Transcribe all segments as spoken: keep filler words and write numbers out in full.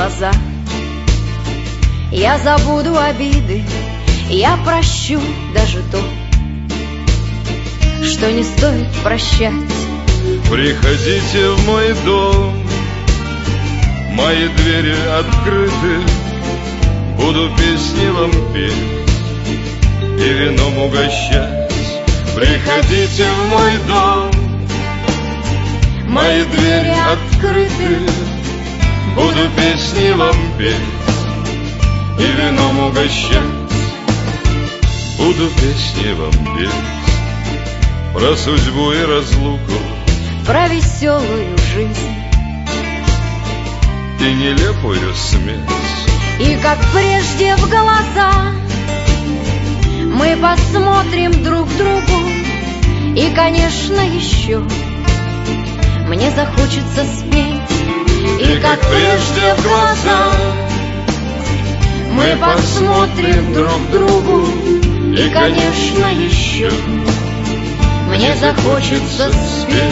глаза. Я забуду обиды, я прощу даже то, что не стоит прощать. Приходите в мой дом, мои двери открыты, буду песни вам петь и вином угощать. Приходите в мой дом, мои двери открыты, буду песни вам петь и вином угощать. Буду песни вам петь про судьбу и разлуку, про веселую жизнь и нелепую смерть. И как прежде в глаза мы посмотрим друг другу, и, конечно, еще мне захочется спеть. И, и как прежде в глаза мы посмотрим друг другу, и, конечно, еще мне захочется спеть.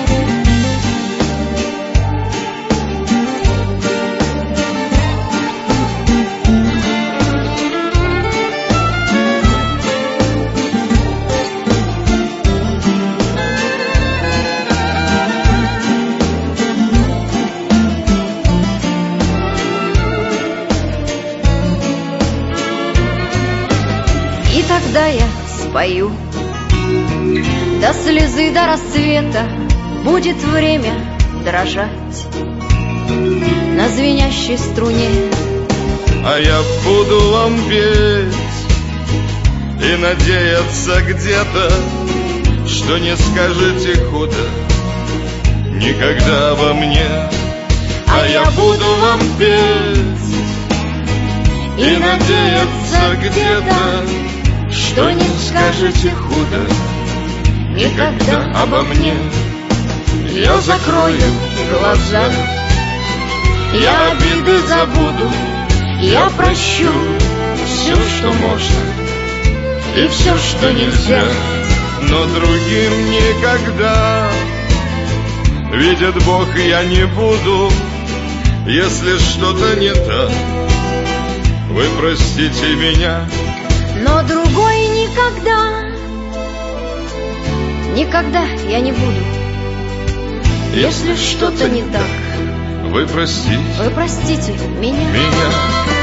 И тогда я спою до слезы, до рассвета, будет время дрожать на звенящей струне. А я буду вам петь и надеяться где-то, что не скажете худо никогда обо мне. А я буду вам петь и надеяться где-то, что не скажете худо никогда обо мне. Я закрою глаза, я обиды забуду, я прощу все, что можно, и все, что нельзя. Но другим никогда, видит Бог, я не буду. Если что-то не так, вы простите меня. Но другой никогда, никогда я не буду. Если что-то не так, вы простите, вы простите меня. меня.